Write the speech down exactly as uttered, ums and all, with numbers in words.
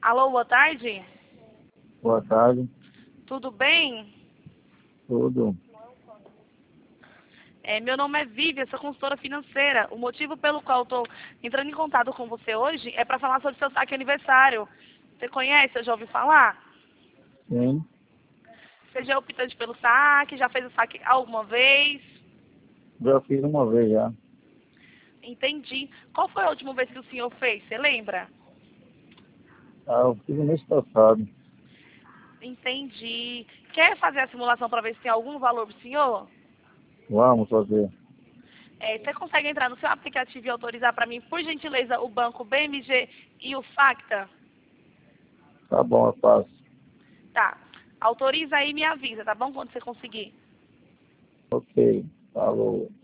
Alô, boa tarde. Boa tarde. Tudo bem? Tudo. É, meu nome é Vivian, sou consultora financeira. O motivo pelo qual estou entrando em contato com você hoje é para falar sobre seu saque aniversário. Você conhece? Eu já ouviu falar? Sim. Você já é optante pelo saque? Já fez o saque alguma vez? Já fiz uma vez já. Entendi. Qual foi a última vez que o senhor fez? Você lembra? Ah, eu fiz no mês passado. Entendi. Quer fazer a simulação para ver se tem algum valor para o senhor? Vamos fazer. É, você consegue entrar no seu aplicativo e autorizar para mim, por gentileza, o banco B M G e o Facta? Tá bom, eu faço. Tá. Autoriza aí e me avisa, tá bom? Quando você conseguir. Ok. Falou.